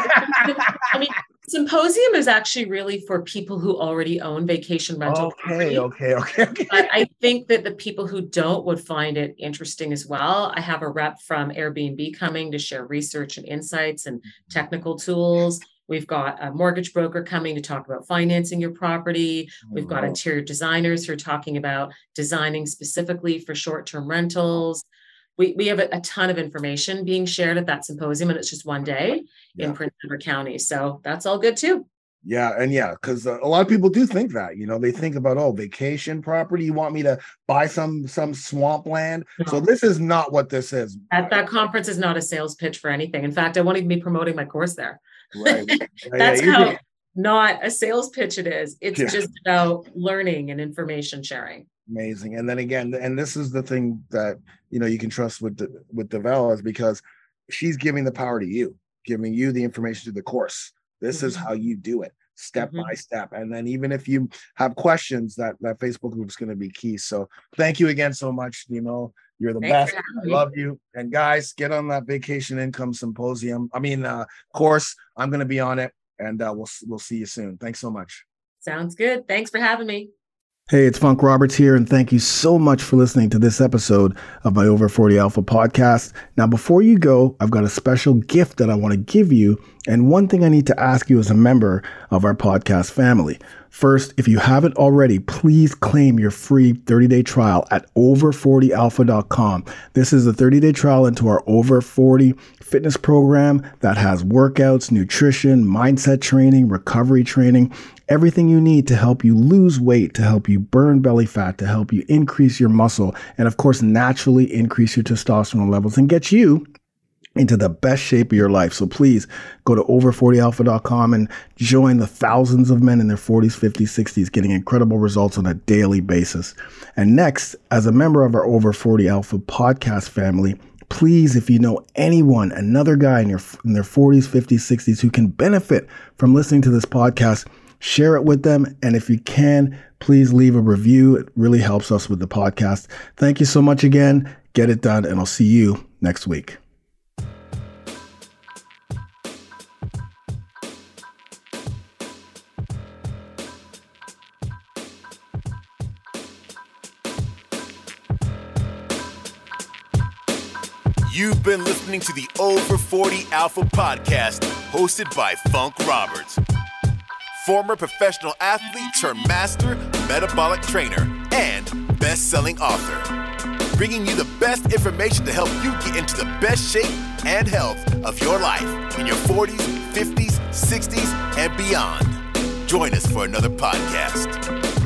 Symposium is actually really for people who already own vacation rental property. Okay. But I think that the people who don't would find it interesting as well. I have a rep from Airbnb coming to share research and insights and technical tools. We've got a mortgage broker coming to talk about financing your property. We've got interior designers who are talking about designing specifically for short-term rentals. We have a ton of information being shared at that symposium, and it's just one day in Prince Edward County. So that's all good too. Yeah. And because a lot of people do think that, they think about, vacation property. You want me to buy some swampland? No. So this is not what this is. That conference is not a sales pitch for anything. In fact, I won't even be promoting my course there. Right. That's how not a sales pitch it is. It's just about learning and information sharing. Amazing. And then again, and this is the thing that, you can trust with Devel is because she's giving the power to you, giving you the information to the course. This is how you do it step by step. And then even if you have questions, that Facebook group is going to be key. So thank you again so much, Dima. You're the best. I love you. And guys, get on that vacation income symposium. Course. I'm going to be on it, and we'll see you soon. Thanks so much. Sounds good. Thanks for having me. Hey, it's Funk Roberts here, and thank you so much for listening to this episode of my Over 40 Alpha podcast. Now, before you go, I've got a special gift that I want to give you, and one thing I need to ask you as a member of our podcast family. First, if you haven't already, please claim your free 30-day trial at over40alpha.com. This is a 30-day trial into our Over 40 fitness program that has workouts, nutrition, mindset training, recovery training, everything you need to help you lose weight, to help you burn belly fat, to help you increase your muscle, and of course, naturally increase your testosterone levels and get you into the best shape of your life. So please go to over40alpha.com and join the thousands of men in their 40s, 50s, 60s getting incredible results on a daily basis. And next, as a member of our Over 40 Alpha podcast family, please, if you know anyone, another guy in their 40s, 50s, 60s who can benefit from listening to this podcast, share it with them. And if you can, please leave a review. It really helps us with the podcast. Thank you so much again. Get it done, and I'll see you next week. You've been listening to the Over 40 Alpha podcast, hosted by Funk Roberts, former professional athlete turned master metabolic trainer and best-selling author, bringing you the best information to help you get into the best shape and health of your life in your 40s, 50s, 60s, and beyond. Join us for another podcast.